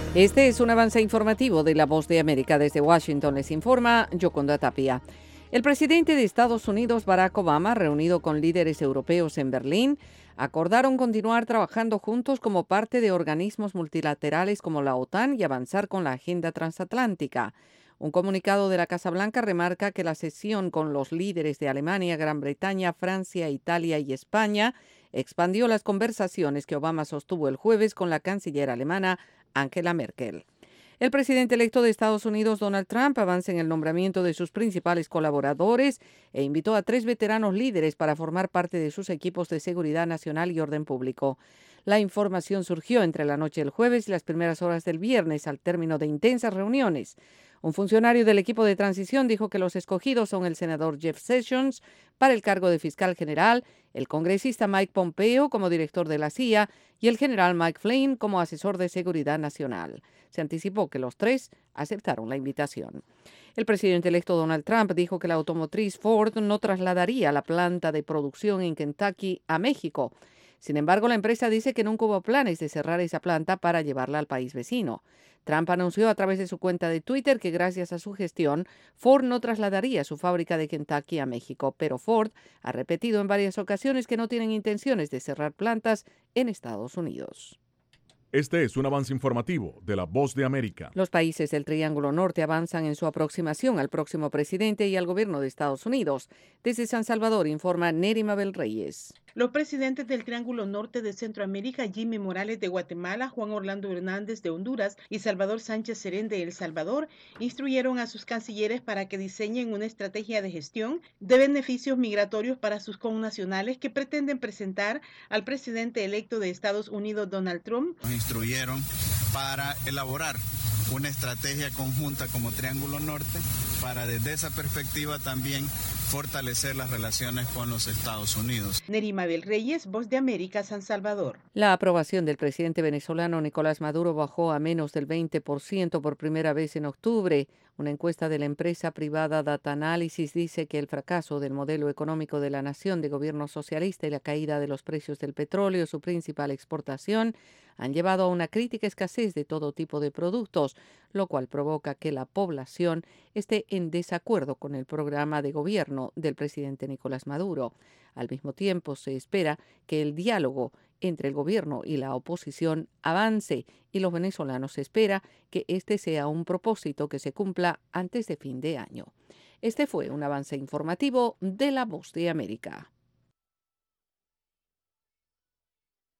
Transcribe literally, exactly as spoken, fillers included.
Este es un avance informativo de La Voz de América. Desde Washington les informa Yoconda Tapia. El presidente de Estados Unidos, Barack Obama, reunido con líderes europeos en Berlín, acordaron continuar trabajando juntos como parte de organismos multilaterales como la OTAN y avanzar con la agenda transatlántica. Un comunicado de la Casa Blanca remarca que la sesión con los líderes de Alemania, Gran Bretaña, Francia, Italia y España expandió las conversaciones que Obama sostuvo el jueves con la canciller alemana Angela Merkel. El presidente electo de Estados Unidos, Donald Trump, avanza en el nombramiento de sus principales colaboradores e invitó a tres veteranos líderes para formar parte de sus equipos de seguridad nacional y orden público. La información surgió entre la noche del jueves y las primeras horas del viernes, al término de intensas reuniones. Un funcionario del equipo de transición dijo que los escogidos son el senador Jeff Sessions para el cargo de fiscal general, el congresista Mike Pompeo como director de la C I A y el general Mike Flynn como asesor de seguridad nacional. Se anticipó que los tres aceptaron la invitación. El presidente electo Donald Trump dijo que la automotriz Ford no trasladaría la planta de producción en Kentucky a México. Sin embargo, la empresa dice que nunca hubo planes de cerrar esa planta para llevarla al país vecino. Trump anunció a través de su cuenta de Twitter que gracias a su gestión, Ford no trasladaría su fábrica de Kentucky a México, pero Ford ha repetido en varias ocasiones que no tienen intenciones de cerrar plantas en Estados Unidos. Este es un avance informativo de La Voz de América. Los países del Triángulo Norte avanzan en su aproximación al próximo presidente y al gobierno de Estados Unidos. Desde San Salvador informa Neri Mabel Reyes. Los presidentes del Triángulo Norte de Centroamérica, Jimmy Morales de Guatemala, Juan Orlando Hernández de Honduras y Salvador Sánchez Serén de El Salvador, instruyeron a sus cancilleres para que diseñen una estrategia de gestión de beneficios migratorios para sus connacionales que pretenden presentar al presidente electo de Estados Unidos, Donald Trump. Nos instruyeron para elaborar una estrategia conjunta como Triángulo Norte para desde esa perspectiva también fortalecer las relaciones con los Estados Unidos. Neri Mabel Reyes, Voz de América, San Salvador. La aprobación del presidente venezolano Nicolás Maduro bajó a menos del veinte por ciento por primera vez en octubre. Una encuesta de la empresa privada Data Analysis dice que el fracaso del modelo económico de la nación de gobierno socialista y la caída de los precios del petróleo, su principal exportación, han llevado a una crítica escasez de todo tipo de productos, lo cual provoca que la población esté en desacuerdo con el programa de gobierno del presidente Nicolás Maduro. Al mismo tiempo, se espera que el diálogo entre el gobierno y la oposición avance y los venezolanos espera que este sea un propósito que se cumpla antes de fin de año. Este fue un avance informativo de La Voz de América.